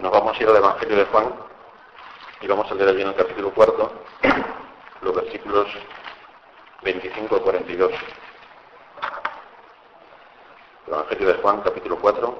Nos vamos a ir al Evangelio de Juan y vamos a leer allí en el capítulo 4, los versículos 25 al 42. El Evangelio de Juan, capítulo 4,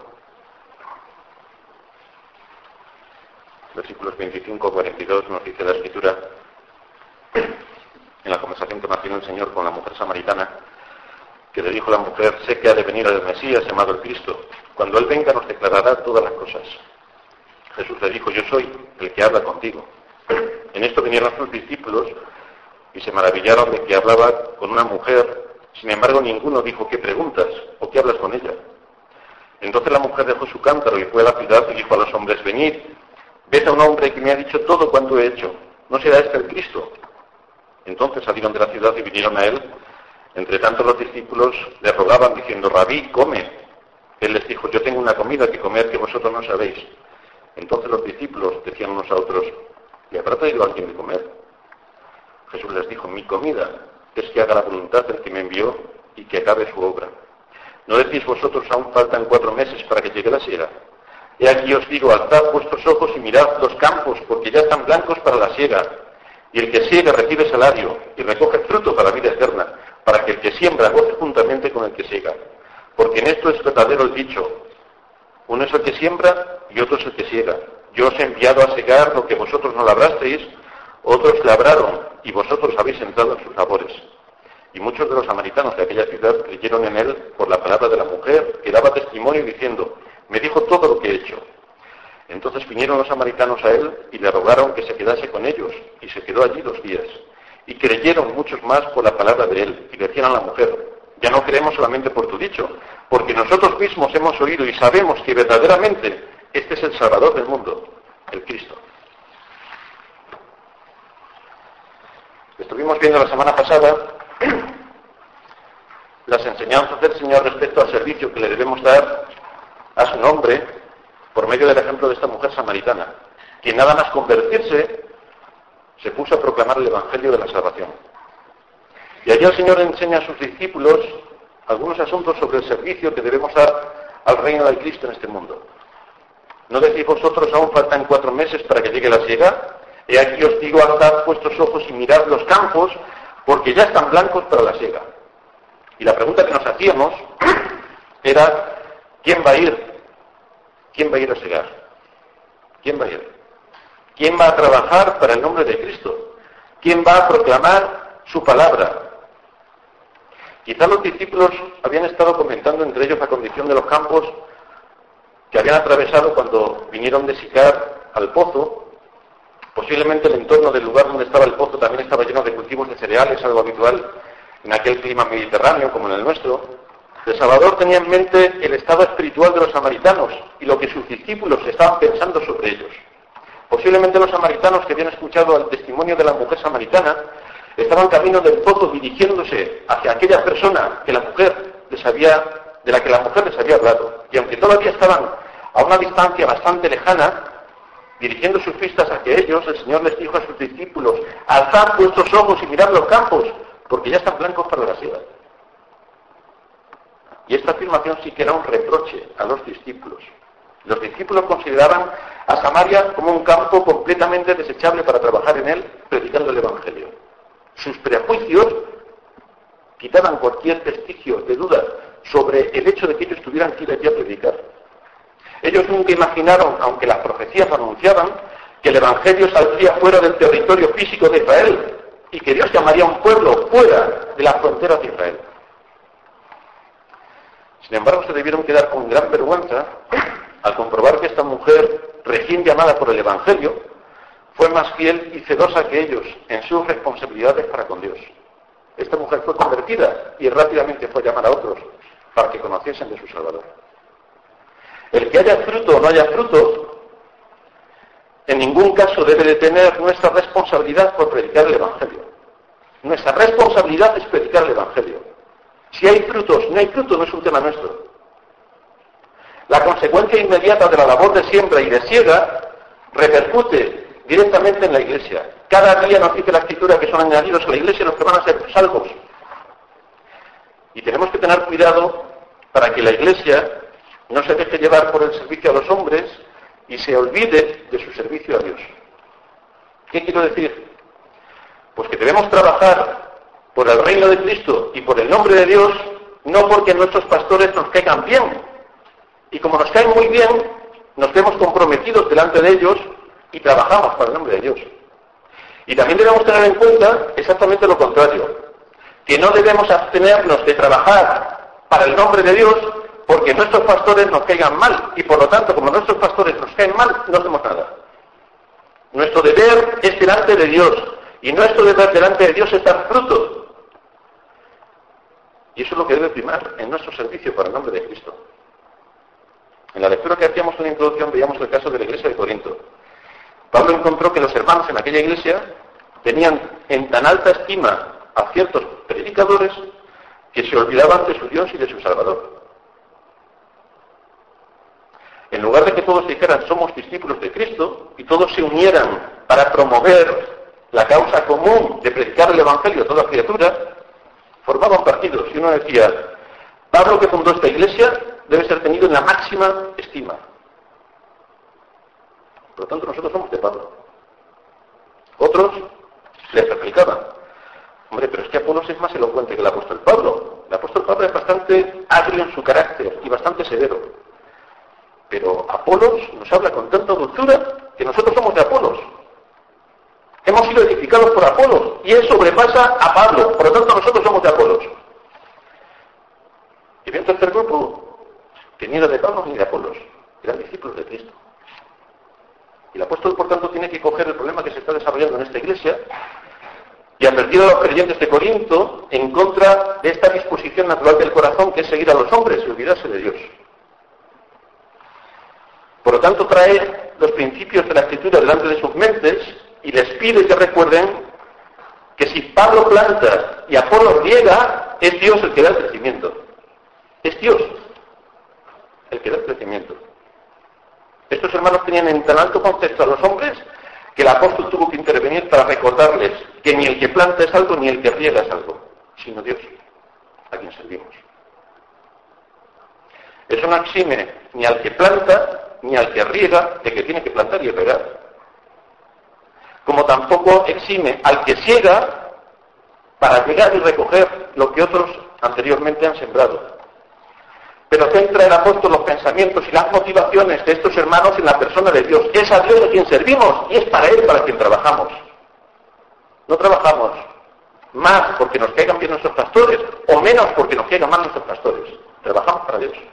versículos 25 al 42, nos dice la Escritura, en la conversación que mantiene el Señor con la mujer samaritana, que le dijo la mujer: sé que ha de venir el Mesías, llamado el Cristo. Cuando Él venga nos declarará todas las cosas. Jesús le dijo: yo soy el que habla contigo. En esto vinieron sus discípulos y se maravillaron de que hablaba con una mujer. Sin embargo, ninguno dijo: ¿qué preguntas? ¿O qué hablas con ella? Entonces la mujer dejó su cántaro y fue a la ciudad y dijo a los hombres: venid, ved a un hombre que me ha dicho todo cuanto he hecho. ¿No será este el Cristo? Entonces salieron de la ciudad y vinieron a él. Entre tanto los discípulos le rogaban diciendo: Rabí, come. Él les dijo: yo tengo una comida que comer que vosotros no sabéis. Entonces los discípulos decían unos a otros: ¿le habrá traído alguien de comer? Jesús les dijo: mi comida es que haga la voluntad del que me envió y que acabe su obra. ¿No decís vosotros: aún faltan 4 meses para que llegue la siega? He aquí os digo: alzad vuestros ojos y mirad los campos, porque ya están blancos para la siega. Y el que siega recibe salario y recoge fruto para la vida eterna, para que el que siembra goce juntamente con el que siega. Porque en esto es verdadero el dicho: uno es el que siembra y otro es el que siega. Yo os he enviado a segar lo que vosotros no labrasteis, otros labraron y vosotros habéis entrado en sus labores. Y muchos de los samaritanos de aquella ciudad creyeron en él por la palabra de la mujer, que daba testimonio diciendo: me dijo todo lo que he hecho. Entonces vinieron los samaritanos a él y le rogaron que se quedase con ellos, y se quedó allí 2 días. Y creyeron muchos más por la palabra de él, y decían a la mujer: ya no creemos solamente por tu dicho, porque nosotros mismos hemos oído y sabemos que verdaderamente este es el Salvador del mundo, el Cristo. Estuvimos viendo la semana pasada las enseñanzas del Señor respecto al servicio que le debemos dar a su nombre, por medio del ejemplo de esta mujer samaritana, que nada más convertirse se puso a proclamar el Evangelio de la salvación. Y allí el Señor enseña a sus discípulos algunos asuntos sobre el servicio que debemos dar al reino del Cristo en este mundo. ¿No decís vosotros: aún faltan 4 meses para que llegue la siega? He aquí os digo: alzad vuestros ojos y mirad los campos, porque ya están blancos para la siega. Y la pregunta que nos hacíamos era: ¿quién va a ir? ¿Quién va a ir a segar? ¿Quién va a ir? ¿Quién va a trabajar para el nombre de Cristo? ¿Quién va a proclamar su palabra? Quizá los discípulos habían estado comentando entre ellos la condición de los campos que habían atravesado cuando vinieron de Sicar al pozo. Posiblemente el entorno del lugar donde estaba el pozo también estaba lleno de cultivos de cereales, algo habitual en aquel clima mediterráneo como en el nuestro. El Salvador tenía en mente el estado espiritual de los samaritanos y lo que sus discípulos estaban pensando sobre ellos. Posiblemente los samaritanos que habían escuchado el testimonio de la mujer samaritana estaban camino del pozo dirigiéndose hacia aquella persona que de la que la mujer les había hablado. Y aunque todavía estaban a una distancia bastante lejana, dirigiendo sus vistas hacia ellos, el Señor les dijo a sus discípulos: alzad vuestros ojos y mirad los campos, porque ya están blancos para la siega. Y esta afirmación sí que era un reproche a los discípulos. Los discípulos consideraban a Samaria como un campo completamente desechable para trabajar en él, predicando el Evangelio. Sus prejuicios quitaban cualquier vestigio de duda sobre el hecho de que ellos tuvieran que ir allí a predicar. Ellos nunca imaginaron, aunque las profecías lo anunciaban, que el Evangelio saldría fuera del territorio físico de Israel y que Dios llamaría a un pueblo fuera de las fronteras de Israel. Sin embargo, se debieron quedar con gran vergüenza al comprobar que esta mujer, recién llamada por el Evangelio, fue más fiel y celosa que ellos en sus responsabilidades para con Dios. Esta mujer fue convertida y rápidamente fue a llamar a otros para que conociesen de su Salvador. El que haya fruto o no haya fruto, en ningún caso debe detener nuestra responsabilidad por predicar el Evangelio. Nuestra responsabilidad es predicar el Evangelio. Si hay frutos, no hay frutos, no es un tema nuestro. La consecuencia inmediata de la labor de siembra y de siega repercute directamente en la Iglesia. Cada día nos dice la Escritura que son añadidos a la Iglesia los que van a ser salvos. Y tenemos que tener cuidado para que la Iglesia no se deje llevar por el servicio a los hombres y se olvide de su servicio a Dios. ¿Qué quiero decir? Pues que debemos trabajar por el reino de Cristo y por el nombre de Dios, no porque nuestros pastores nos caigan bien. Y como nos caen muy bien, nos vemos comprometidos delante de ellos y trabajamos para el nombre de Dios. Y también debemos tener en cuenta exactamente lo contrario, que no debemos abstenernos de trabajar para el nombre de Dios porque nuestros pastores nos caigan mal, y por lo tanto, como nuestros pastores nos caen mal, no hacemos nada. Nuestro deber es delante de Dios, y nuestro deber delante de Dios es dar fruto. Y eso es lo que debe primar en nuestro servicio para el nombre de Cristo. En la lectura que hacíamos en la introducción veíamos el caso de la iglesia de Corinto. Pablo encontró que los hermanos en aquella iglesia tenían en tan alta estima a ciertos predicadores que se olvidaban de su Dios y de su Salvador. En lugar de que todos dijeran somos discípulos de Cristo y todos se unieran para promover la causa común de predicar el Evangelio a toda criatura, formaban partidos y uno decía, Pablo que fundó esta iglesia debe ser tenido en la máxima estima. Por lo tanto, nosotros somos de Pablo. Otros les replicaban, hombre, pero es que Apolos es más elocuente que el apóstol Pablo. El apóstol Pablo es bastante agrio en su carácter y bastante severo. Pero Apolos nos habla con tanta dulzura que nosotros somos de Apolos. Hemos sido edificados por Apolos y él sobrepasa a Pablo. Por lo tanto, nosotros somos de Apolos. Y había un tercer grupo que ni era de Pablo ni de Apolos. Eran discípulos de Cristo. Y el apóstol, por tanto, tiene que coger el problema que se está desarrollando en esta iglesia y advertir a los creyentes de Corinto en contra de esta disposición natural del corazón que es seguir a los hombres y olvidarse de Dios. Por lo tanto, trae los principios de la Escritura delante de sus mentes y les pide que recuerden que si Pablo planta y Apolo riega, es Dios el que da el crecimiento. Es Dios el que da el crecimiento. Estos hermanos tenían en tan alto concepto a los hombres que el apóstol tuvo que intervenir para recordarles que ni el que planta es algo ni el que riega es algo, sino Dios, a quien servimos. Eso no exime ni al que planta ni al que riega de que tiene que plantar y regar. Como tampoco exime al que siega para llegar y recoger lo que otros anteriormente han sembrado. Pero centra el apóstol los pensamientos y las motivaciones de estos hermanos en la persona de Dios. Es a Dios a quien servimos y es para Él para quien trabajamos. No trabajamos más porque nos caigan bien nuestros pastores o menos porque nos caigan mal nuestros pastores. Trabajamos para Dios.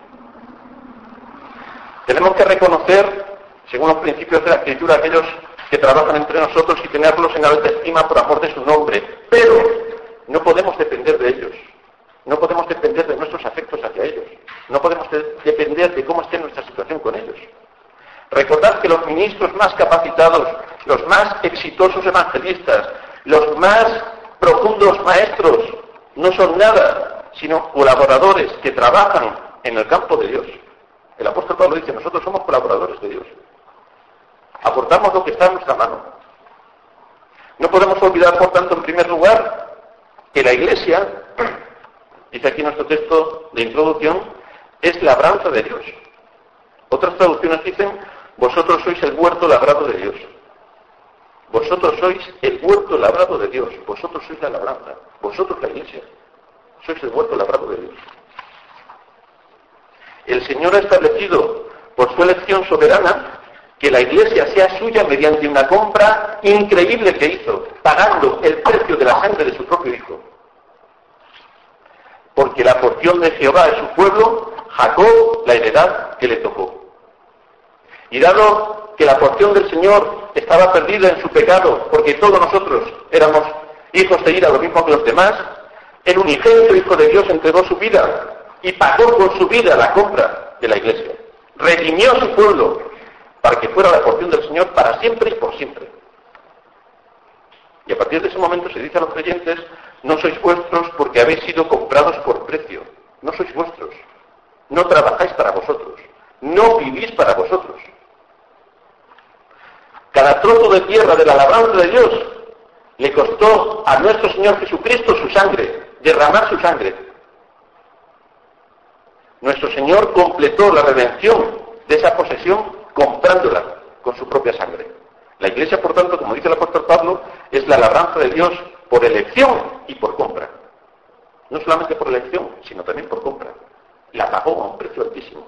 Tenemos que reconocer, según los principios de la Escritura, aquellos que trabajan entre nosotros y tenerlos en alta estima por amor de su nombre. Pero no podemos depender de ellos. No podemos depender de nuestros afectos hacia ellos. No podemos depender de cómo esté nuestra situación con ellos. Recordad que los ministros más capacitados, los más exitosos evangelistas, los más profundos maestros, no son nada, sino colaboradores que trabajan en el campo de Dios. El apóstol Pablo dice, nosotros somos colaboradores de Dios. Aportamos lo que está en nuestra mano. No podemos olvidar, por tanto, en primer lugar, que la Iglesia, dice aquí nuestro texto de introducción, es labranza de Dios. Otras traducciones dicen, vosotros sois el huerto labrado de Dios. Vosotros sois el huerto labrado de Dios. Vosotros sois la labranza. Vosotros la Iglesia. Sois el huerto labrado de Dios. El Señor ha establecido, por su elección soberana, que la Iglesia sea suya mediante una compra increíble que hizo, pagando el precio de la sangre de su propio Hijo. Porque la porción de Jehová es su pueblo, Jacob la heredad que le tocó. Y dado que la porción del Señor estaba perdida en su pecado, porque todos nosotros éramos hijos de ira, lo mismo que los demás, el unigénito Hijo de Dios entregó su vida y pagó con su vida la compra de la Iglesia. Redimió a su pueblo para que fuera la porción del Señor para siempre y por siempre. Y a partir de ese momento se dice a los creyentes, no sois vuestros porque habéis sido comprados por precio. No sois vuestros. No trabajáis para vosotros. No vivís para vosotros. Cada trozo de tierra de la labranza de Dios le costó a nuestro Señor Jesucristo su sangre, derramar su sangre. Nuestro Señor completó la redención de esa posesión comprándola con su propia sangre. La Iglesia, por tanto, como dice el apóstol Pablo, es la labranza de Dios por elección y por compra. No solamente por elección, sino también por compra. La pagó a un precio altísimo.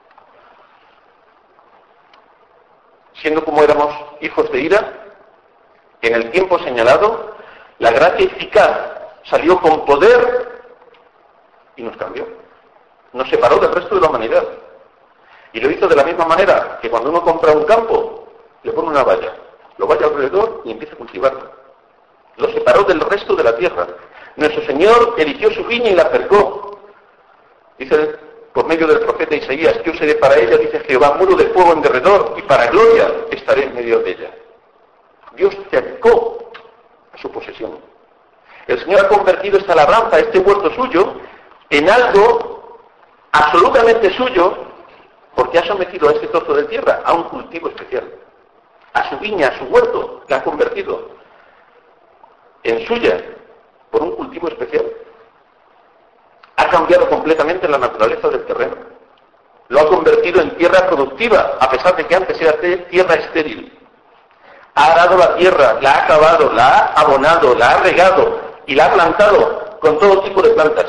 Siendo como éramos hijos de ira, en el tiempo señalado, la gracia eficaz salió con poder y nos cambió. Nos separó del resto de la humanidad. Y lo hizo de la misma manera que cuando uno compra un campo, le pone una valla, lo valla alrededor y empieza a cultivarlo. Lo separó del resto de la tierra. Nuestro Señor eligió su viña y la cercó. Dice por medio del profeta Isaías: yo seré para ella, dice Jehová, muro de fuego en derredor, y para gloria estaré en medio de ella. Dios cercó a su posesión. El Señor ha convertido esta labranza, este huerto suyo, en algo absolutamente suyo, porque ha sometido a este trozo de tierra a un cultivo especial. A su viña, a su huerto, la ha convertido en suya por un cultivo especial. Ha cambiado completamente la naturaleza del terreno. Lo ha convertido en tierra productiva, a pesar de que antes era tierra estéril. Ha arado la tierra, la ha cavado, la ha abonado, la ha regado y la ha plantado con todo tipo de plantas.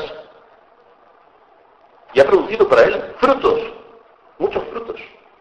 Y ha producido para él frutos, muchos frutos.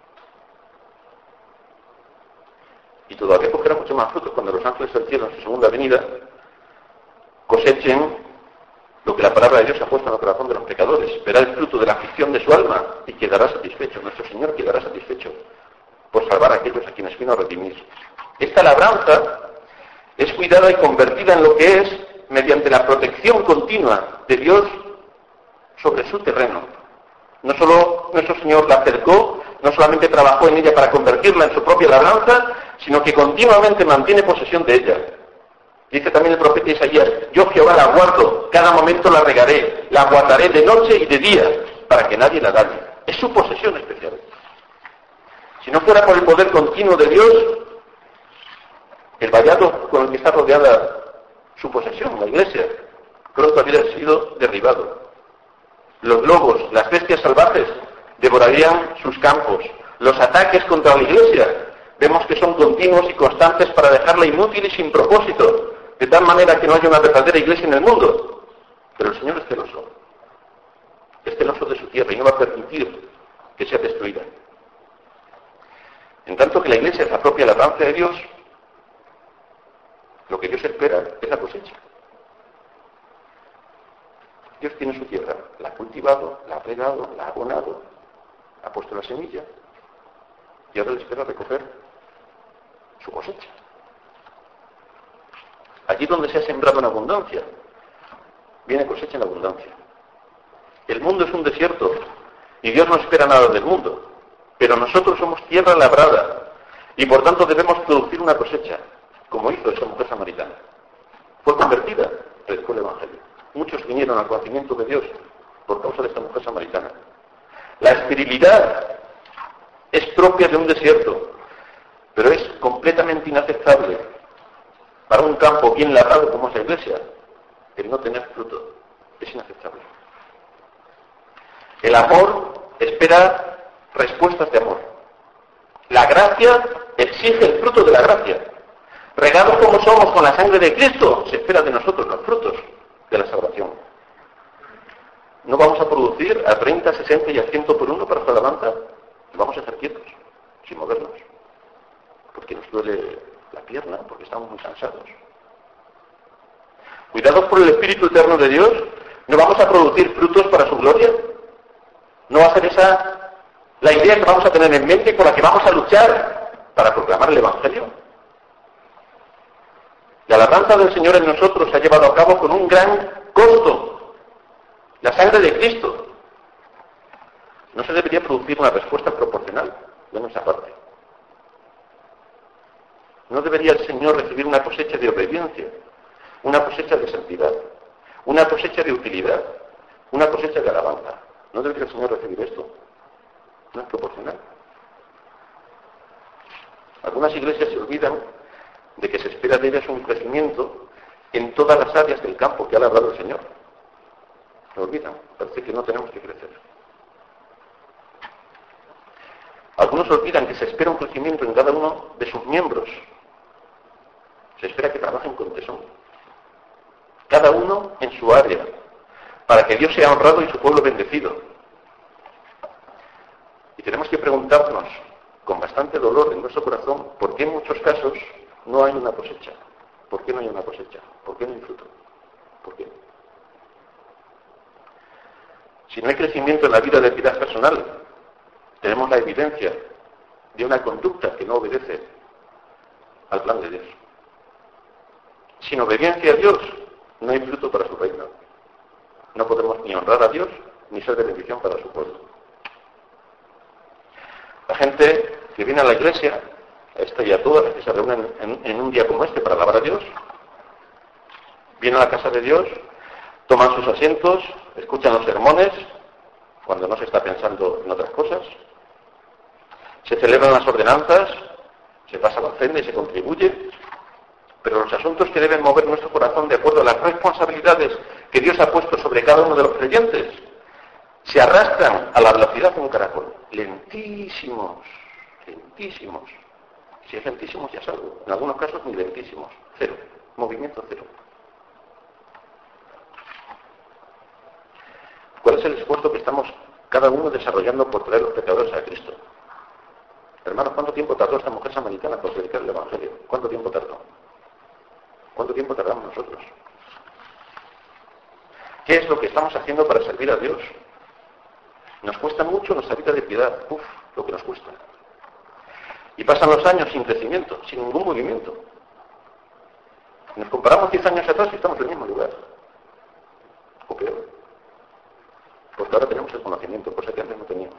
Y todavía cogerá muchos más frutos cuando los ángeles del cielo en su segunda venida cosechen lo que la palabra de Dios ha puesto en el corazón de los pecadores. Verá el fruto de la aflicción de su alma y quedará satisfecho. Nuestro Señor quedará satisfecho por salvar a aquellos a quienes vino a redimir. Esta labranza es cuidada y convertida en lo que es mediante la protección continua de Dios sobre su terreno. No solo nuestro Señor la cercó, no solamente trabajó en ella para convertirla en su propia labranza, sino que continuamente mantiene posesión de ella. Dice también el profeta Isaías: yo Jehová la guardo, cada momento la regaré, la guardaré de noche y de día, para que nadie la dañe. Es su posesión especial. Si no fuera por el poder continuo de Dios, el vallado con el que está rodeada su posesión, la iglesia, pronto habría sido derribado. Los lobos, las bestias salvajes, devorarían sus campos. Los ataques contra la iglesia vemos que son continuos y constantes para dejarla inútil y sin propósito, de tal manera que no haya una verdadera iglesia en el mundo. Pero el Señor es celoso de su tierra y no va a permitir que sea destruida. En tanto que la iglesia es la propia labranza de Dios, lo que Dios espera es la cosecha. Dios tiene su tierra, la ha cultivado, la ha regado, la ha abonado, ha puesto la semilla y ahora le espera recoger su cosecha. Allí donde se ha sembrado en abundancia, viene cosecha en abundancia. El mundo es un desierto y Dios no espera nada del mundo, pero nosotros somos tierra labrada y por tanto debemos producir una cosecha, como hizo esa mujer samaritana. Fue convertida, predicó el Evangelio. Muchos vinieron al conocimiento de Dios por causa de esta mujer samaritana. La esterilidad es propia de un desierto, pero es completamente inaceptable para un campo bien labrado como es la iglesia el no tener fruto. Es inaceptable. El amor espera respuestas de amor. La gracia exige el fruto de la gracia. Regados como somos con la sangre de Cristo, se espera de nosotros los frutos de la salvación. No vamos a producir a 30, 60 y a 100 por uno para su alabanza. Vamos a estar quietos, sin movernos, porque nos duele la pierna, porque estamos muy cansados. Cuidados por el Espíritu Eterno de Dios, no vamos a producir frutos para su gloria. No va a ser esa la idea que vamos a tener en mente y con la que vamos a luchar para proclamar el Evangelio. La labranza del Señor en nosotros se ha llevado a cabo con un gran costo. La sangre de Cristo. No se debería producir una respuesta proporcional de nuestra parte. No debería el Señor recibir una cosecha de obediencia, una cosecha de santidad, una cosecha de utilidad, una cosecha de alabanza. No debería el Señor recibir esto. No es proporcional. Algunas iglesias se olvidan de que se espera de ellas un crecimiento en todas las áreas del campo que ha labrado el Señor. Se olvidan, parece que no tenemos que crecer. Algunos olvidan que se espera un crecimiento en cada uno de sus miembros. Se espera que trabajen con tesón. Cada uno en su área, para que Dios sea honrado y su pueblo bendecido. Y tenemos que preguntarnos, con bastante dolor en nuestro corazón, por qué en muchos casos no hay una cosecha. ¿Por qué no hay una cosecha? ¿Por qué no hay fruto? ¿Por qué? Si no hay crecimiento en la vida de piedad personal, tenemos la evidencia de una conducta que no obedece al plan de Dios. Sin obediencia a Dios, no hay fruto para su reino. No podemos ni honrar a Dios, ni ser de bendición para su pueblo. La gente que viene a la iglesia, a esta y a todas las que se reúnen en un día como este para alabar a Dios, viene a la casa de Dios, toman sus asientos, escuchan los sermones, cuando no se está pensando en otras cosas, se celebran las ordenanzas, se pasa la ofrenda y se contribuye, pero los asuntos que deben mover nuestro corazón de acuerdo a las responsabilidades que Dios ha puesto sobre cada uno de los creyentes, se arrastran a la velocidad de un caracol. Lentísimos, lentísimos. Si es lentísimos ya salgo. En algunos casos muy lentísimos. Cero. Movimiento cero. ¿Cuál es el esfuerzo que estamos cada uno desarrollando por traer los pecadores a Cristo? Hermanos, ¿cuánto tiempo tardó esta mujer samaritana por predicar el Evangelio? ¿Cuánto tiempo tardó? ¿Cuánto tiempo tardamos nosotros? ¿Qué es lo que estamos haciendo para servir a Dios? Nos cuesta mucho nuestra vida de piedad. Lo que nos cuesta. Y pasan los años sin crecimiento, sin ningún movimiento. Nos comparamos 10 años atrás y estamos en el mismo lugar. O peor. Porque ahora tenemos el conocimiento, cosa que antes no teníamos.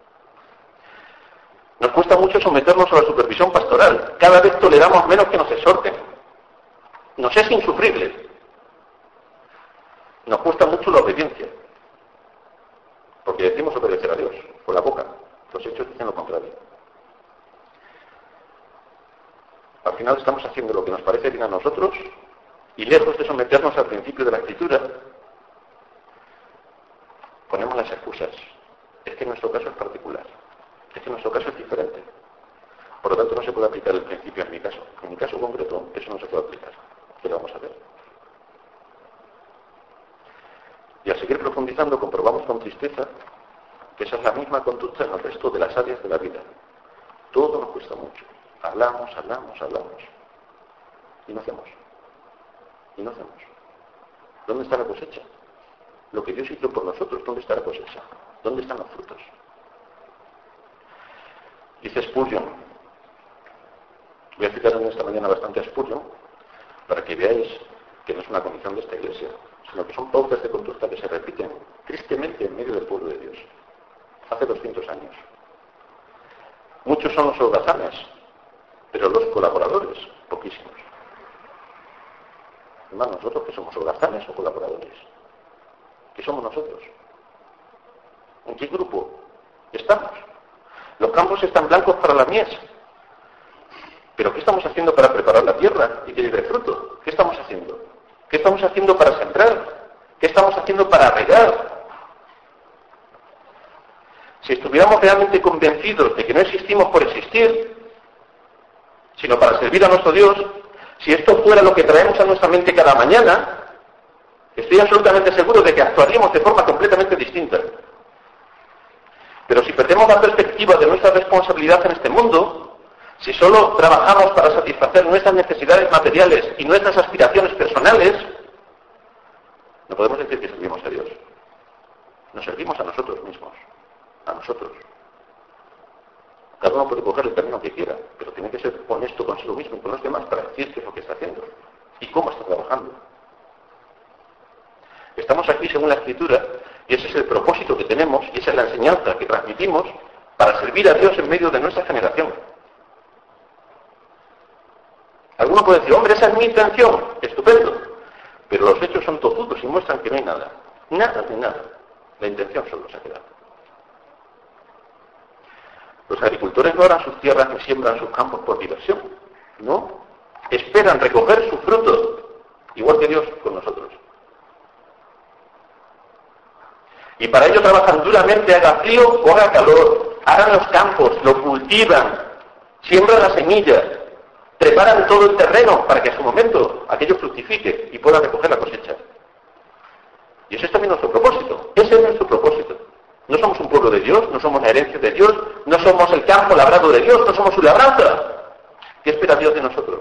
Nos cuesta mucho someternos a la supervisión pastoral. Cada vez toleramos menos que nos exhorten. Nos es insufrible. Nos cuesta mucho la obediencia. Porque decimos obedecer a Dios, con la boca. Los hechos dicen lo contrario. Al final estamos haciendo lo que nos parece bien a nosotros y lejos de someternos al principio de la Escritura, ponemos las excusas. Es que en nuestro caso es particular. Es que en nuestro caso es diferente. Por lo tanto, no se puede aplicar el principio en mi caso. En mi caso concreto, eso no se puede aplicar. ¿Qué lo vamos a hacer? Y al seguir profundizando, comprobamos con tristeza que esa es la misma conducta en el resto de las áreas de la vida. Todo nos cuesta mucho. Hablamos. Y no hacemos. ¿Dónde está la cosecha? Lo que Dios hizo por nosotros, ¿dónde está la cosecha? ¿Dónde están los frutos? Dice Spurgeon, voy a citar en esta mañana bastante a Spurgeon, para que veáis que no es una condición de esta iglesia, sino que son pautas de conducta que se repiten tristemente en medio del pueblo de Dios. Hace 200 años. Muchos son los holgazanes, pero los colaboradores, poquísimos. Hermanos, ¿nosotros que somos holgazanes o colaboradores? ¿Qué somos nosotros? ¿En qué grupo estamos? Los campos están blancos para la mies. ¿Pero qué estamos haciendo para preparar la tierra y que lleve fruto? ¿Qué estamos haciendo? ¿Qué estamos haciendo para sembrar? ¿Qué estamos haciendo para regar? Si estuviéramos realmente convencidos de que no existimos por existir, sino para servir a nuestro Dios, si esto fuera lo que traemos a nuestra mente cada mañana, estoy absolutamente seguro de que actuaríamos de forma completamente distinta. Pero si perdemos la perspectiva de nuestra responsabilidad en este mundo, si solo trabajamos para satisfacer nuestras necesidades materiales y nuestras aspiraciones personales, no podemos decir que servimos a Dios. Nos servimos a nosotros mismos. A nosotros. Cada uno puede coger el camino que quiera, pero tiene que ser honesto consigo mismo y con los demás para decir qué es lo que está haciendo y cómo está trabajando. Estamos aquí según la Escritura y ese es el propósito que tenemos y esa es la enseñanza que transmitimos para servir a Dios en medio de nuestra generación. Alguno puede decir, hombre, esa es mi intención, estupendo, pero los hechos son tozudos y muestran que no hay nada. Nada de nada. La intención solo se ha quedado. Los agricultores no aran sus tierras ni siembran sus campos por diversión. No. Esperan recoger sus frutos, igual que Dios con nosotros. Y para ello trabajan duramente, haga frío o haga calor. aran los campos, lo cultivan, siembran la semilla, preparan todo el terreno para que a su momento aquello fructifique y pueda recoger la cosecha. Y ese es también nuestro propósito. Ese es nuestro propósito. No somos un pueblo de Dios, no somos la herencia de Dios, no somos el campo labrado de Dios, no somos su labranza. ¿Qué espera Dios de nosotros?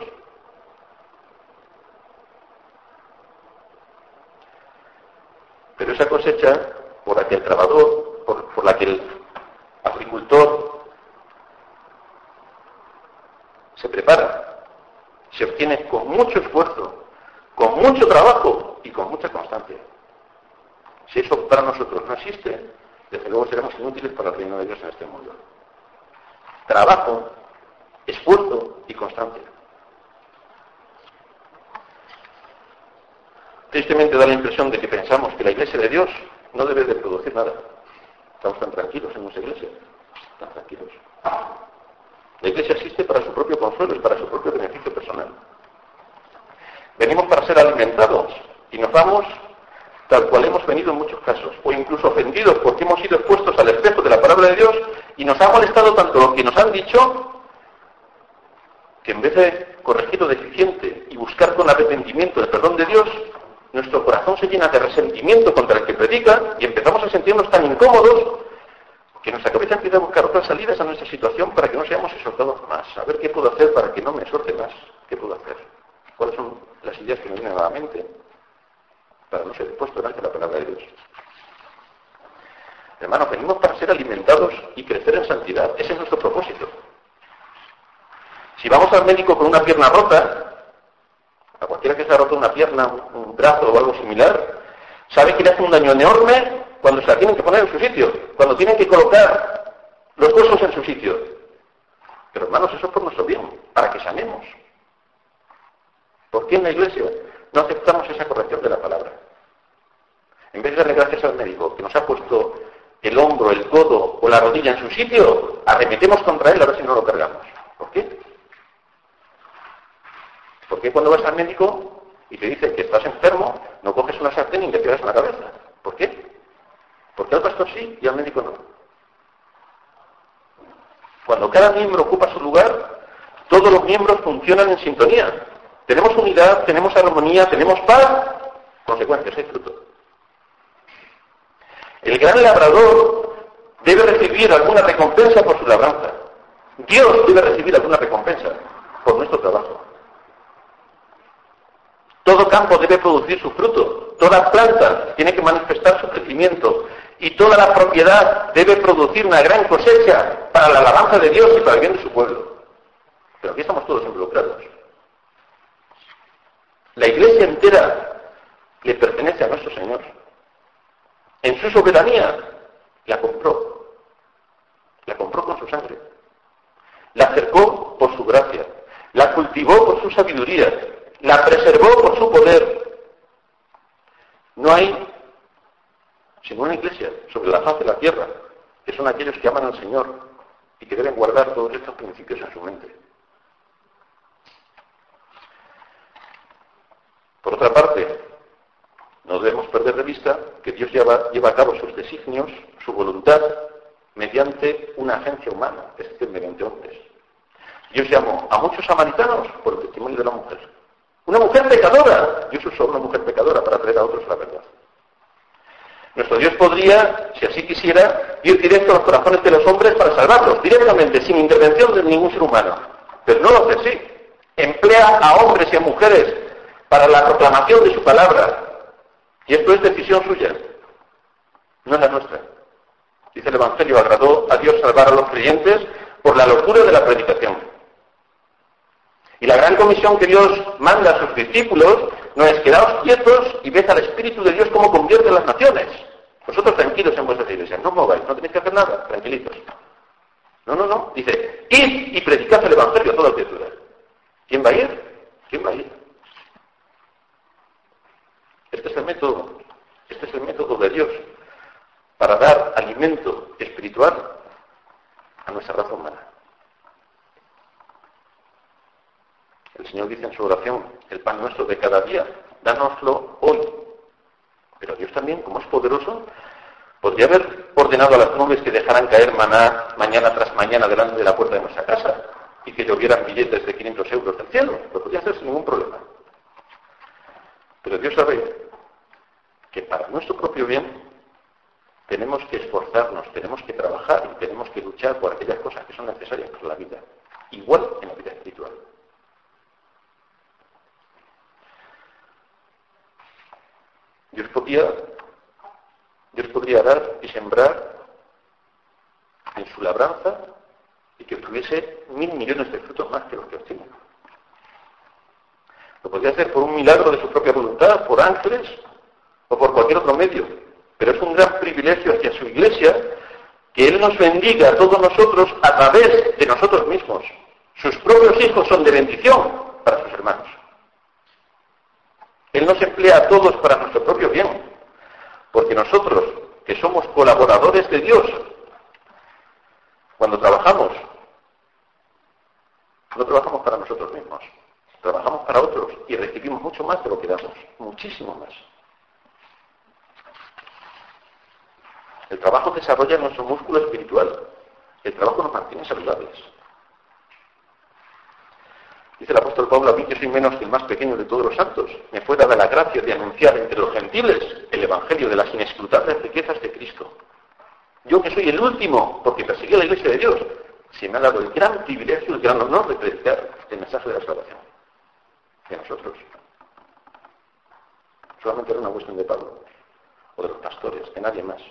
Pero esa cosecha, por la que el trabajador, por la que el agricultor se prepara, se obtiene con mucho esfuerzo, con mucho trabajo y con mucha constancia. Si eso para nosotros no existe, desde luego seremos inútiles para el reino de Dios en este mundo. Trabajo, esfuerzo y constancia. Tristemente da la impresión de que pensamos que la Iglesia de Dios no debe de producir nada. Estamos tan tranquilos en nuestra Iglesia, tan tranquilos. La Iglesia existe para su propio consuelo y para su propio beneficio personal. Venimos para ser alimentados y nos vamos tal cual hemos venido en muchos casos, o incluso ofendidos porque hemos sido expuestos al espejo de la palabra de Dios y nos ha molestado tanto lo que nos han dicho que en vez de corregir lo deficiente y buscar con arrepentimiento el perdón de Dios, nuestro corazón se llena de resentimiento contra el que predica y empezamos a sentirnos tan incómodos que nuestra cabeza empieza a buscar otras salidas a nuestra situación para que no seamos exhortados más. A ver qué puedo hacer para que no me exhorte más. ¿Qué puedo hacer? ¿Cuáles son las ideas que me vienen a la mente para no ser expuesto delante de la palabra de Dios? Hermanos, venimos para ser alimentados y crecer en santidad. Ese es nuestro propósito. Si vamos al médico con una pierna rota, a cualquiera que se ha roto una pierna, un brazo o algo similar, sabe que le hace un daño enorme cuando se la tienen que poner en su sitio, cuando tienen que colocar los huesos en su sitio. Pero hermanos, eso es por nuestro bien, para que sanemos. ¿Por qué en la Iglesia no aceptamos esa corrección de la palabra? En vez de darle gracias al médico que nos ha puesto el hombro, el codo o la rodilla en su sitio, arremetemos contra él a ver si no lo cargamos. ¿Por qué? ¿Por qué cuando vas al médico y te dice que estás enfermo, no coges una sartén y le pegas en la cabeza? ¿Por qué? Porque al pastor sí y al médico no. Cuando cada miembro ocupa su lugar, todos los miembros funcionan en sintonía. Tenemos unidad, tenemos armonía, tenemos paz, consecuencias, hay fruto. El gran labrador debe recibir alguna recompensa por su labranza. Dios debe recibir alguna recompensa por nuestro trabajo. Todo campo debe producir su fruto, toda planta tiene que manifestar su crecimiento y toda la propiedad debe producir una gran cosecha para la alabanza de Dios y para el bien de su pueblo. Pero aquí estamos todos involucrados. La Iglesia entera le pertenece a nuestro Señor. En su soberanía la compró con su sangre, la acercó por su gracia, la cultivó por su sabiduría, la preservó por su poder. No hay sino una Iglesia sobre la faz de la tierra, que son aquellos que aman al Señor y que deben guardar todos estos principios en su mente. Por otra parte, no debemos perder de vista que Dios lleva a cabo sus designios, su voluntad, mediante una agencia humana, es decir, mediante hombres. Dios llamó a muchos samaritanos por el testimonio de la mujer. Una mujer pecadora. Dios usó una mujer pecadora para traer a otros la verdad. Nuestro Dios podría, si así quisiera, ir directo a los corazones de los hombres para salvarlos, directamente, sin intervención de ningún ser humano. Pero no lo hace así. Emplea a hombres y a mujeres para la proclamación de su palabra. Y esto es decisión suya, no es la nuestra. Dice el Evangelio, agradó a Dios salvar a los creyentes por la locura de la predicación. Y la gran comisión que Dios manda a sus discípulos no es quedaos quietos y ved al Espíritu de Dios cómo convierte las naciones. Vosotros tranquilos en vuestras iglesias, no os mováis, no tenéis que hacer nada, tranquilitos. No. Dice, id y predicad el Evangelio a toda criatura. ¿Quién va a ir? ¿Quién va a ir? Este es el método de Dios para dar alimento espiritual a nuestra raza humana. El Señor dice en su oración, el pan nuestro de cada día, dánoslo hoy. Pero Dios también, como es poderoso, podría haber ordenado ordenado a las nubes que dejaran caer maná mañana tras mañana delante de la puerta de nuestra casa y que llovieran billetes de 500 euros del cielo. Lo podía hacer sin ningún problema. Pero Dios sabe que para nuestro propio bien tenemos que esforzarnos, tenemos que trabajar y tenemos que luchar por aquellas cosas que son necesarias para la vida, igual en la vida espiritual. Dios podría dar y sembrar en su labranza y que obtuviese 1.000 millones de frutos más que los que obtiene. Lo podría hacer por un milagro de su propia voluntad, por ángeles o por cualquier otro medio. Pero es un gran privilegio hacia su iglesia que Él nos bendiga a todos nosotros a través de nosotros mismos. Sus propios hijos son de bendición para sus hermanos. Él nos emplea a todos para nuestro propio bien, porque nosotros, que somos colaboradores de Dios, cuando trabajamos, no trabajamos para nosotros mismos, trabajamos para otros y recibimos mucho más de lo que damos, muchísimo más. El trabajo desarrolla nuestro músculo espiritual, el trabajo nos mantiene saludables. Dice el apóstol Pablo: a mí, que soy menos que el más pequeño de todos los santos, me fue dada la gracia de anunciar entre los gentiles el evangelio de las inescrutables riquezas de Cristo. Yo, que soy el último, porque perseguí a la iglesia de Dios, se me ha dado el gran privilegio, el gran honor de predicar el mensaje de la salvación. Y a nosotros. Solamente era una cuestión de Pablo, o de los pastores, de nadie más.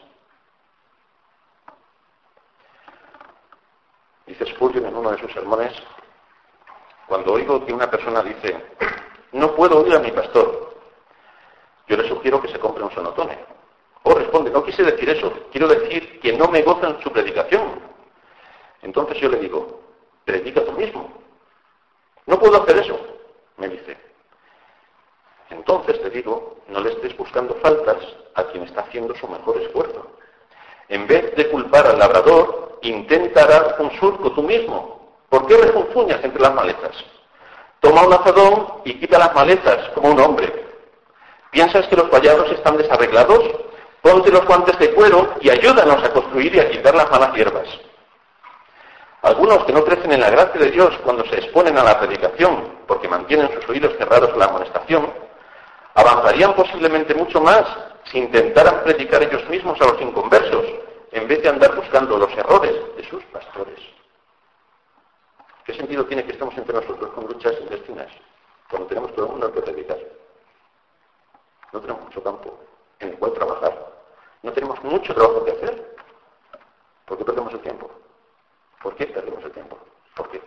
Dice Spurgeon en uno de sus sermones: cuando oigo que una persona dice, no puedo oír a mi pastor, yo le sugiero que se compre un sonotone. O responde, no quise decir eso, quiero decir que no me goza en su predicación. Entonces yo le digo, predica tú mismo. No puedo hacer eso, me dice. Entonces te digo, no le estés buscando faltas a quien está haciendo su mejor esfuerzo. En vez de culpar al labrador, intenta dar un surco tú mismo. ¿Por qué refunfuñas entre las maletas? Toma un azadón y quita las maletas como un hombre. ¿Piensas que los vallados están desarreglados? Ponte los guantes de cuero y ayúdanos a construir y a quitar las malas hierbas. Algunos que no crecen en la gracia de Dios cuando se exponen a la predicación, porque mantienen sus oídos cerrados a la amonestación, avanzarían posiblemente mucho más si intentaran predicar ellos mismos a los inconversos, en vez de andar buscando los errores de sus pastores. ¿Qué sentido tiene que estemos entre nosotros con luchas intestinas cuando tenemos todo el mundo al que predicar? No tenemos mucho campo en el cual trabajar. No tenemos mucho trabajo que hacer. ¿Por qué perdemos el tiempo? ¿Por qué perdemos el tiempo? ¿Por qué?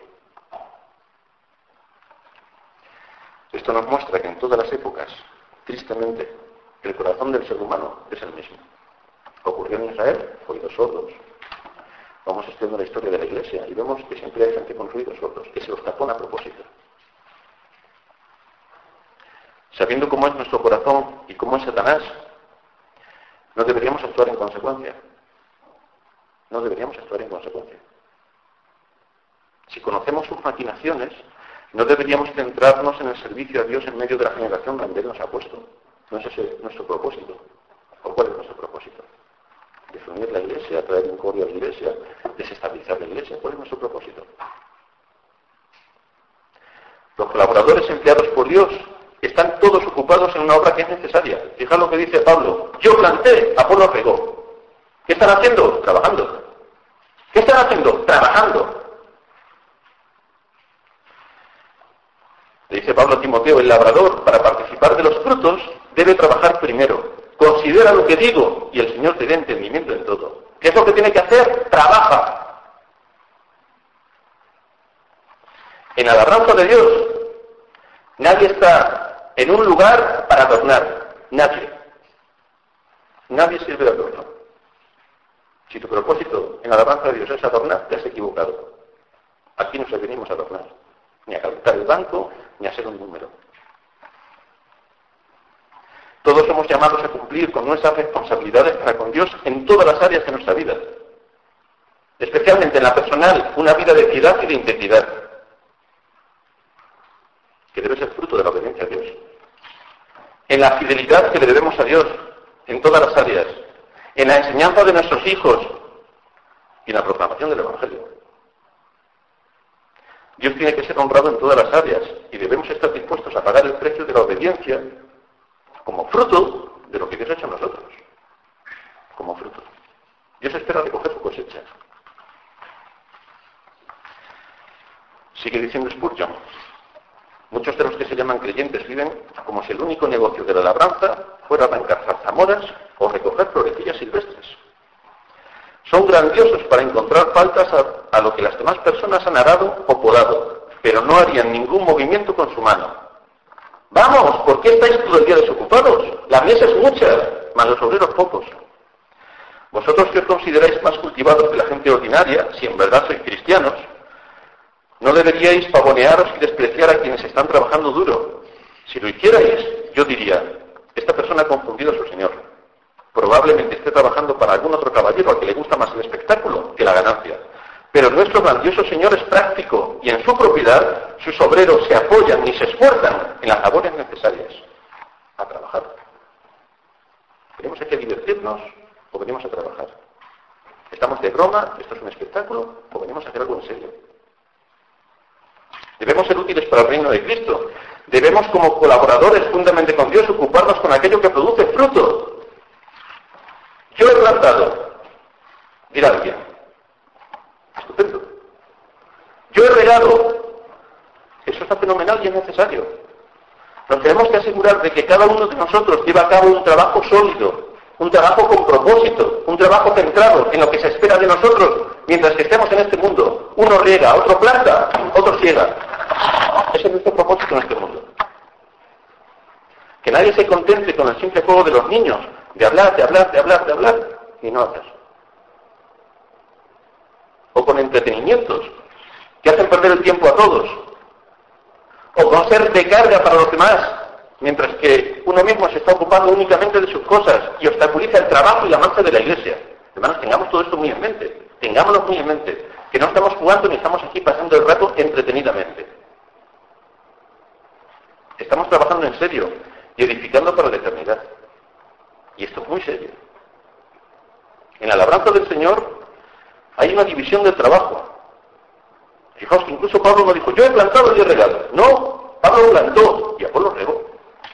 Esto nos muestra que en todas las épocas, tristemente, el corazón del ser humano es el mismo. Ocurrió en Israel, oídos sordos. Vamos estudiando la historia de la Iglesia y vemos que siempre hay gente con oídos sordos, que se los tapona a propósito. Sabiendo cómo es nuestro corazón y cómo es Satanás, no deberíamos actuar en consecuencia. No deberíamos actuar en consecuencia. Si conocemos sus maquinaciones, no deberíamos centrarnos en el servicio a Dios en medio de la generación donde Él nos ha puesto. No es ese nuestro propósito. ¿O cuál es nuestro propósito? Desunir la Iglesia, traer incordio a la Iglesia, desestabilizar la Iglesia. ¿Cuál es nuestro propósito? Los colaboradores empleados por Dios están todos ocupados en una obra que es necesaria. Fijad lo que dice Pablo: yo planté, Apolo regó. ¿Qué están haciendo? Trabajando. ¿Qué están haciendo? Trabajando. Le dice Pablo a Timoteo: el labrador, para participar de los frutos, debe trabajar primero. Considera lo que digo y el Señor te dé entendimiento en todo. ¿Qué es lo que tiene que hacer? Trabaja. En la labranza de Dios, nadie está en un lugar para adornar. Nadie. Nadie sirve de adorno. Si tu propósito en la labranza de Dios es adornar, te has equivocado. Aquí no se venimos a adornar. Ni a calentar el banco, ni a ser un número. Todos somos llamados a cumplir con nuestras responsabilidades para con Dios en todas las áreas de nuestra vida. Especialmente en la personal, una vida de piedad y de integridad, que debe ser fruto de la obediencia a Dios. En la fidelidad que le debemos a Dios en todas las áreas. en la enseñanza de nuestros hijos y en la proclamación del Evangelio. Dios tiene que ser honrado en todas las áreas y debemos estar dispuestos a pagar el precio de la obediencia como fruto de lo que Dios ha hecho en nosotros. Como fruto. Dios espera recoger su cosecha. Sigue diciendo Spurgeon, muchos de los que se llaman creyentes viven como si el único negocio de la labranza fuera arrancar zarzamoras o recoger florecillas silvestres. Son grandiosos para encontrar faltas a lo que las demás personas han arado o podado, pero no harían ningún movimiento con su mano. ¡Vamos! ¿Por qué estáis todo el día desocupados? La mies es mucha, mas los obreros pocos. Vosotros que os consideráis más cultivados que la gente ordinaria, si en verdad sois cristianos, no deberíais pavonearos y despreciar a quienes están trabajando duro. Si lo hicierais, yo diría, esta persona ha confundido a su Señor. Probablemente esté trabajando para algún otro caballero al que le gusta más el espectáculo que la ganancia. Pero nuestro grandioso Señor es práctico y en su propiedad sus obreros se apoyan y se esfuerzan en las labores necesarias a trabajar. ¿Venimos aquí a divertirnos o venimos a trabajar? ¿Estamos de broma? ¿Esto es un espectáculo? ¿O venimos a hacer algo en serio? Debemos ser útiles para el reino de Cristo. Debemos, como colaboradores juntamente con Dios, ocuparnos con aquello que produce fruto. Yo he plantado, dirá alguien. Estupendo. Yo he regado. Eso está fenomenal y es necesario. Nos tenemos que asegurar de que cada uno de nosotros lleva a cabo un trabajo sólido, un trabajo con propósito, un trabajo centrado en lo que se espera de nosotros mientras que estemos en este mundo. Uno riega, otro planta, otro ciega. Ese es nuestro propósito en este mundo. Que nadie se contente con el simple juego de los niños, de hablar, y no hacer. O con entretenimientos que hacen perder el tiempo a todos. O con ser de carga para los demás, mientras que uno mismo se está ocupando únicamente de sus cosas y obstaculiza el trabajo y la marcha de la Iglesia. Hermanos, tengamos todo esto muy en mente. Tengámoslo muy en mente. Que no estamos jugando ni estamos aquí pasando el rato entretenidamente. Estamos trabajando en serio y edificando para la eternidad. Y esto es muy serio. En la labranza del Señor hay una división del trabajo. Fijaos que incluso Pablo no dijo, yo he plantado y he regado. No, Pablo plantó y Apolo regó.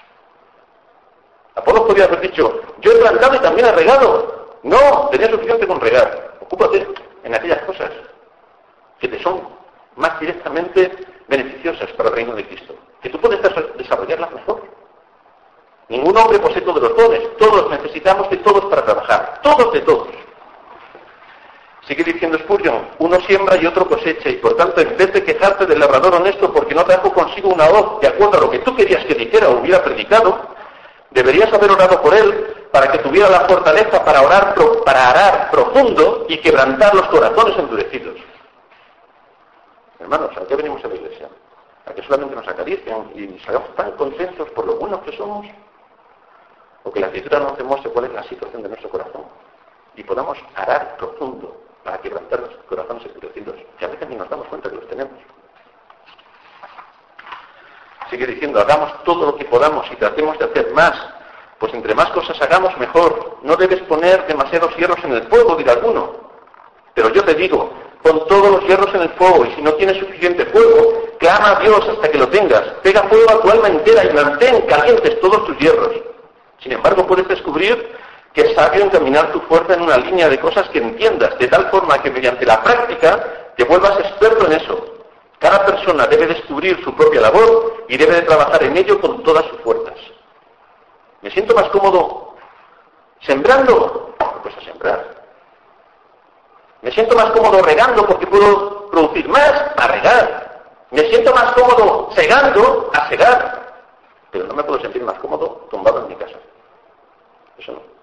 Apolo podría haber dicho, yo he plantado y también he regado. No, tenía suficiente con regar. Ocúpate en aquellas cosas que te son más directamente beneficiosas para el reino de Cristo. Que tú puedes desarrollarlas mejor. Ningún hombre posee todos los dones. Todos necesitamos de todos para trabajar. Todos de todos. Sigue diciendo Spurgeon, uno siembra y otro cosecha, y por tanto, en vez de quejarte del labrador honesto porque no trajo consigo una hoz de acuerdo a lo que tú querías que dijera o hubiera predicado, deberías haber orado por él para que tuviera la fortaleza para arar profundo y quebrantar los corazones endurecidos. Hermanos, ¿a qué venimos a la iglesia? ¿A que solamente nos acarician y salgamos tan contentos por lo buenos que somos? ¿O que la Escritura nos demuestre cuál es la situación de nuestro corazón? Y podamos arar profundo para quebrantar los corazones endurecidos, que a veces ni nos damos cuenta que los tenemos. Sigue diciendo, hagamos todo lo que podamos y tratemos de hacer más, pues entre más cosas hagamos mejor. No debes poner demasiados hierros en el fuego, dirá alguno. Pero yo te digo, pon todos los hierros en el fuego, y si no tienes suficiente fuego, clama a Dios hasta que lo tengas. Pega fuego a tu alma entera y mantén calientes todos tus hierros. Sin embargo, puedes descubrir que es sabio encaminar tu fuerza en una línea de cosas que entiendas, de tal forma que mediante la práctica te vuelvas experto en eso. Cada persona debe descubrir su propia labor y debe de trabajar en ello con todas sus fuerzas. ¿Me siento más cómodo sembrando? Pues a sembrar. ¿Me siento más cómodo regando porque puedo producir más? A regar. ¿Me siento más cómodo segando? A segar. Pero no me puedo sentir más cómodo tumbado en mi casa. Eso no.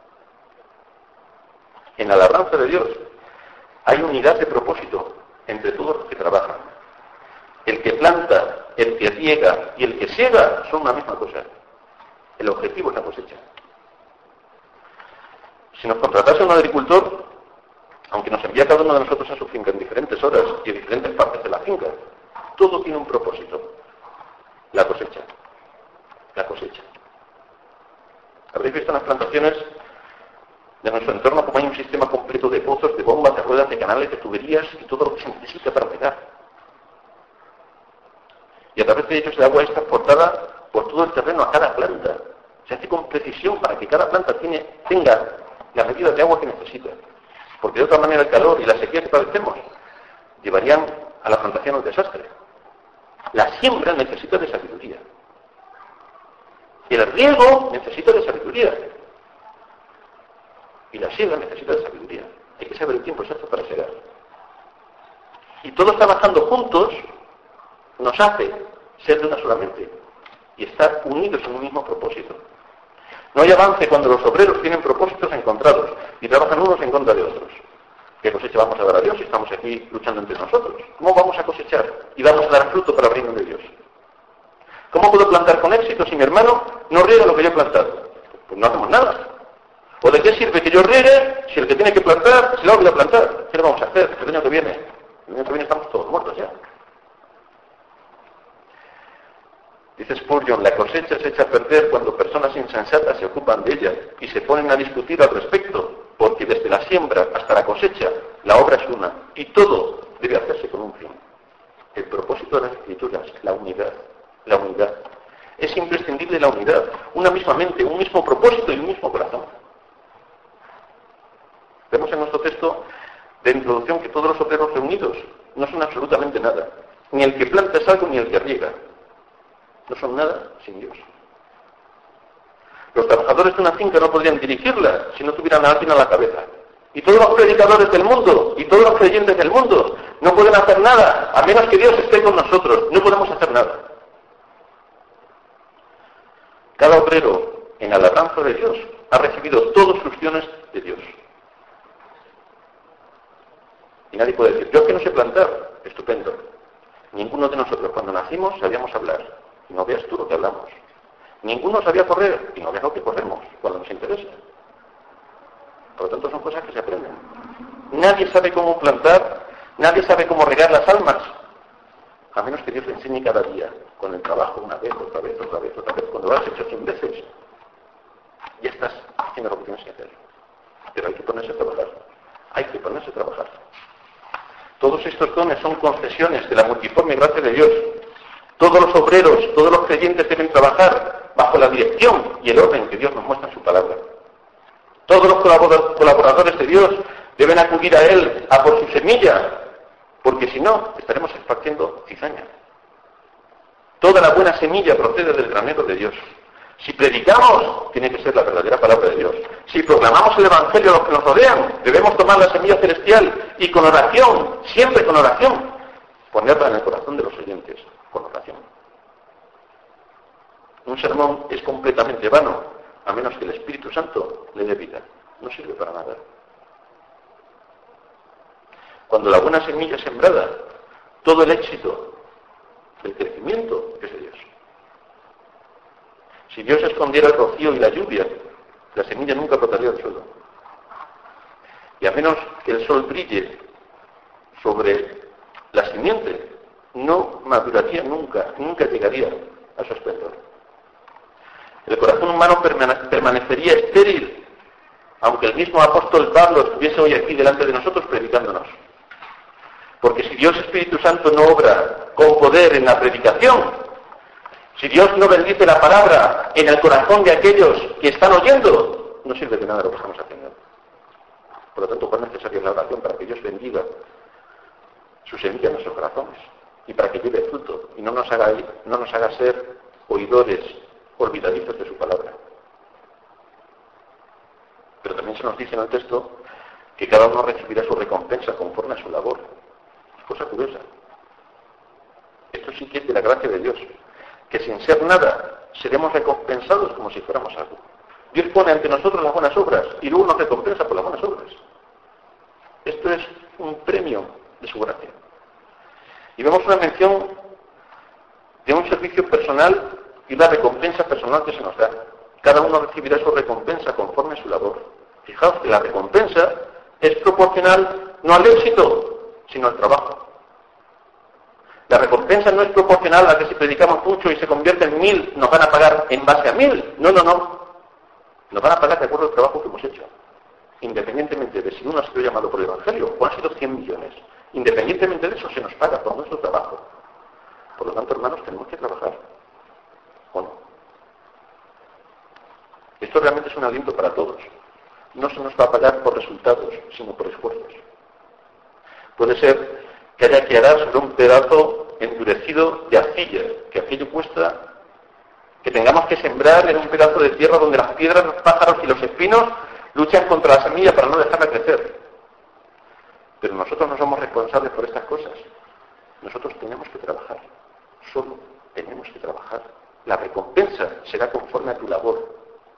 En la labranza de Dios hay unidad de propósito entre todos los que trabajan. El que planta, el que riega y el que siega son una misma cosa. El objetivo es la cosecha. Si nos contratase un agricultor, aunque nos envía cada uno de nosotros a su finca en diferentes horas y en diferentes partes de la finca, todo tiene un propósito. La cosecha. La cosecha. Habréis visto en las plantaciones De nuestro entorno, como hay un sistema completo de pozos, de bombas, de ruedas, de canales, de tuberías y todo lo que se necesita para regar. Y a través de ellos el agua es transportada por todo el terreno a cada planta. Se hace con precisión para que cada planta tenga la medida de agua que necesita. Porque de otra manera el calor y la sequía que padecemos llevarían a la plantación un desastre. La siembra necesita de sabiduría. Y el riego necesita de sabiduría. Y la siembra necesita de sabiduría. Hay que saber el tiempo exacto para segar. Y todos trabajando juntos nos hace ser de una sola mente y estar unidos en un mismo propósito. No hay avance cuando los obreros tienen propósitos encontrados y trabajan unos en contra de otros. ¿Qué cosecha vamos a dar a Dios si estamos aquí luchando entre nosotros? ¿Cómo vamos a cosechar y vamos a dar fruto para el reino de Dios? ¿Cómo puedo plantar con éxito si mi hermano no riega lo que yo he plantado? Pues no hacemos nada. ¿O de qué sirve que yo riegue si el que tiene que plantar se le ha olvidado plantar? ¿Qué le vamos a hacer el año que viene? El año que viene estamos todos muertos ya. Dice Spurgeon, la cosecha se echa a perder cuando personas insensatas se ocupan de ella y se ponen a discutir al respecto, porque desde la siembra hasta la cosecha la obra es una y todo debe hacerse con un fin. El propósito de las Escrituras, la unidad. La unidad. Es imprescindible la unidad, una misma mente, un mismo propósito y un mismo corazón. Vemos en nuestro texto de introducción que todos los obreros reunidos no son absolutamente nada. Ni el que planta es algo ni el que riega. No son nada sin Dios. Los trabajadores de una finca no podrían dirigirla si no tuvieran a alguien a la cabeza. Y todos los predicadores del mundo y todos los creyentes del mundo no pueden hacer nada a menos que Dios esté con nosotros. No podemos hacer nada. Cada obrero en la labranza de Dios ha recibido todos sus dones de Dios. Y nadie puede decir, yo es que no sé plantar. Estupendo. Ninguno de nosotros cuando nacimos sabíamos hablar. Y no veas tú lo que hablamos. Ninguno sabía correr. Y no veas lo que corremos cuando nos interesa. Por lo tanto son cosas que se aprenden. Nadie sabe cómo plantar. Nadie sabe cómo regar las almas. A menos que Dios le enseñe cada día. Con el trabajo, una vez, otra vez, otra vez, otra vez. Cuando lo has hecho 100 veces, ya estás haciendo lo que tienes que hacer. Pero hay que ponerse a trabajar. Hay que ponerse a trabajar. Todos estos dones son concesiones de la multiforme gracia de Dios. Todos los obreros, todos los creyentes deben trabajar bajo la dirección y el orden que Dios nos muestra en su palabra. Todos los colaboradores de Dios deben acudir a Él a por su semilla, porque si no, estaremos esparciendo cizaña. Toda la buena semilla procede del granero de Dios. Si predicamos, tiene que ser la verdadera palabra de Dios. Si proclamamos el Evangelio a los que nos rodean, debemos tomar la semilla celestial y con oración, siempre con oración, ponerla en el corazón de los oyentes, con oración. Un sermón es completamente vano, a menos que el Espíritu Santo le dé vida. No sirve para nada. Cuando la buena semilla es sembrada, todo el éxito del crecimiento es de Dios. Si Dios escondiera el rocío y la lluvia, la semilla nunca brotaría del suelo. Y a menos que el sol brille sobre la simiente, no maduraría nunca, nunca llegaría a su esplendor. El corazón humano permanecería estéril, aunque el mismo apóstol Pablo estuviese hoy aquí delante de nosotros predicándonos. Porque si Dios Espíritu Santo no obra con poder en la predicación, si Dios no bendice la palabra en el corazón de aquellos que están oyendo, no sirve de nada lo que estamos haciendo. Por lo tanto, es necesaria la oración para que Dios bendiga su semilla en nuestros corazones y para que lleve fruto y no nos haga ser oidores olvidadizos de su palabra. Pero también se nos dice en el texto que cada uno recibirá su recompensa conforme a su labor. Es cosa curiosa. Esto sí que es de la gracia de Dios, que sin ser nada seremos recompensados como si fuéramos algo. Dios pone ante nosotros las buenas obras y luego nos recompensa por las buenas obras. Esto es un premio de su gracia. Y vemos una mención de un servicio personal y una recompensa personal que se nos da. Cada uno recibirá su recompensa conforme a su labor. Fijaos que la recompensa es proporcional no al éxito, sino al trabajo. La recompensa no es proporcional a que si predicamos mucho y se convierte en 1000, nos van a pagar en base a 1000. No. Nos van a pagar de acuerdo al trabajo que hemos hecho. independientemente de si uno ha sido llamado por el Evangelio o han sido 100 millones, independientemente de eso se nos paga por nuestro trabajo. Por lo tanto, hermanos, tenemos que trabajar. ¿O no? Esto realmente es un aliento para todos. No se nos va a pagar por resultados, sino por esfuerzos. Puede ser que haya que arar sobre un pedazo endurecido de arcilla, que aquello cuesta, que tengamos que sembrar en un pedazo de tierra donde las piedras, los pájaros y los espinos luchan contra la semilla para no dejarla crecer. Pero nosotros no somos responsables por estas cosas. Nosotros tenemos que trabajar. Solo tenemos que trabajar. La recompensa será conforme a tu labor.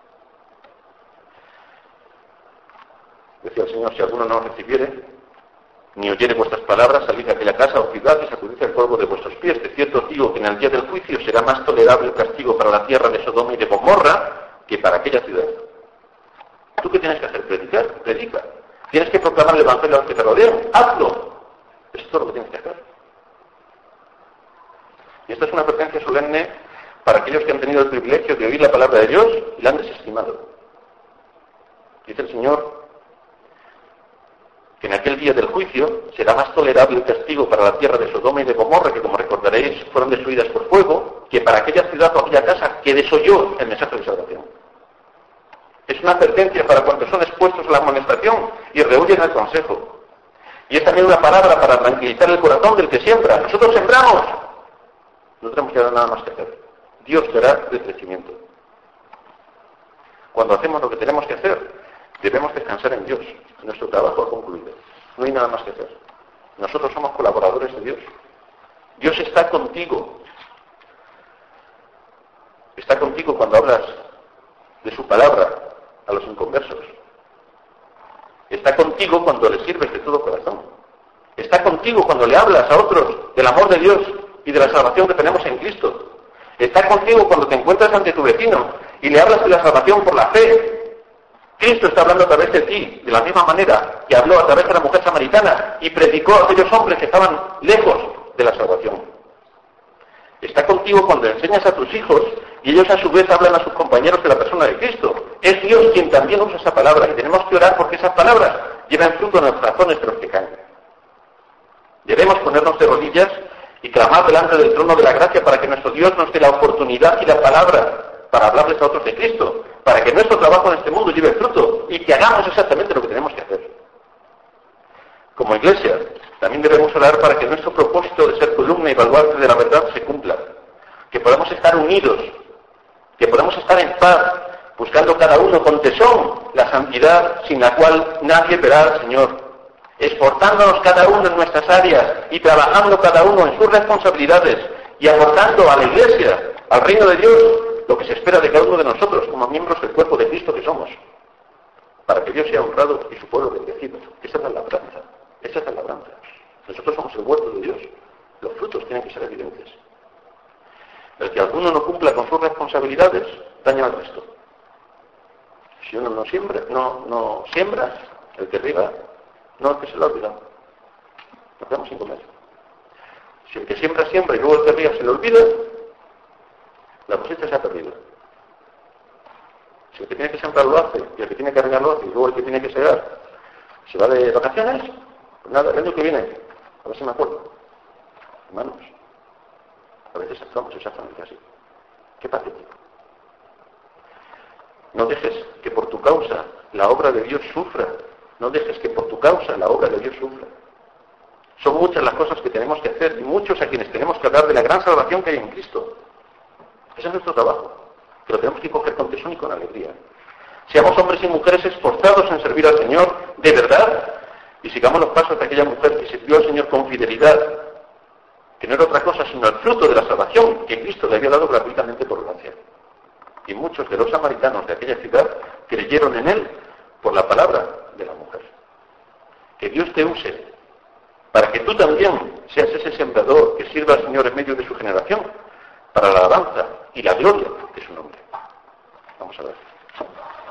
Decía el Señor, si alguno no os recibiere, ni oyere vuestras palabras, salid de aquella casa o ciudad y sacudid el polvo de vuestros pies. De cierto os digo que en el día del juicio será más tolerable el castigo para la tierra de Sodoma y de Gomorra que para aquella ciudad. ¿Tú qué tienes que hacer? Predicar, predica. Tienes que proclamar el Evangelio a los que te rodean, hazlo. Esto es todo lo que tienes que hacer. Y esta es una advertencia solemne para aquellos que han tenido el privilegio de oír la palabra de Dios y la han desestimado. Dice el Señor que en aquel día del juicio será más tolerable el castigo para la tierra de Sodoma y de Gomorra, que como recordaréis fueron destruidas por fuego, que para aquella ciudad o aquella casa que desoyó el mensaje de salvación. Es una advertencia para cuantos son expuestos a la amonestación y rehuyen el consejo. Y es también una palabra para tranquilizar el corazón del que siembra. Nosotros sembramos. No tenemos que dar nada más que hacer. Dios dará el crecimiento. Cuando hacemos lo que tenemos que hacer, debemos descansar en Dios. Nuestro trabajo ha concluido. No hay nada más que hacer. Nosotros somos colaboradores de Dios. Dios está contigo. Está contigo cuando hablas de su palabra a los inconversos. Está contigo cuando le sirves de todo corazón. Está contigo cuando le hablas a otros del amor de Dios y de la salvación que tenemos en Cristo. Está contigo cuando te encuentras ante tu vecino y le hablas de la salvación por la fe. Cristo está hablando a través de ti, de la misma manera que habló a través de la mujer samaritana y predicó a aquellos hombres que estaban lejos de la salvación. Está contigo cuando enseñas a tus hijos y ellos a su vez hablan a sus compañeros de la persona de Cristo. Es Dios quien también usa esa palabra y tenemos que orar porque esas palabras lleven fruto en los corazones de los que caen. Debemos ponernos de rodillas y clamar delante del trono de la gracia para que nuestro Dios nos dé la oportunidad y la palabra para hablarles a otros de Cristo, para que nuestro trabajo en este mundo lleve fruto y que hagamos exactamente lo que tenemos que hacer. Como iglesia, también debemos orar para que nuestro propósito de ser columna y baluarte de la verdad se cumpla, que podamos estar unidos, que podamos estar en paz, buscando cada uno con tesón la santidad sin la cual nadie verá al Señor, esforzándonos cada uno en nuestras áreas y trabajando cada uno en sus responsabilidades y aportando a la iglesia, al reino de Dios, lo que se espera de cada uno de nosotros como miembros del cuerpo de Cristo que somos, para que Dios sea honrado y su pueblo bendecido. Esa es la labranza, esa es la labranza. Nosotros somos el huerto de Dios, los frutos tienen que ser evidentes. El que alguno no cumpla con sus responsabilidades, daña al resto. Si uno no siembra, el que riega, no, el que se lo ha olvidado. Nos quedamos sin comer. Si el que siembra y luego el que riega se lo olvida, la cosecha se ha perdido. Si el que tiene que sembrar lo hace, y el que tiene que regar lo hace, y luego el que tiene que segar se va de vacaciones, pues nada, el año que viene, a ver si me acuerdo. Hermanos, a veces actuamos exactamente así. Qué patético. No dejes que por tu causa la obra de Dios sufra. No dejes que por tu causa la obra de Dios sufra. Son muchas las cosas que tenemos que hacer y muchos a quienes tenemos que hablar de la gran salvación que hay en Cristo. Ese es nuestro trabajo, que lo tenemos que coger con tesón y con alegría. Seamos hombres y mujeres esforzados en servir al Señor de verdad y sigamos los pasos de aquella mujer que sirvió al Señor con fidelidad, que no era otra cosa sino el fruto de la salvación que Cristo le había dado gratuitamente por gracia. Y muchos de los samaritanos de aquella ciudad creyeron en Él por la palabra de la mujer. Que Dios te use para que tú también seas ese sembrador que sirva al Señor en medio de su generación para la alabanza y la gloria de su nombre. Vamos a ver.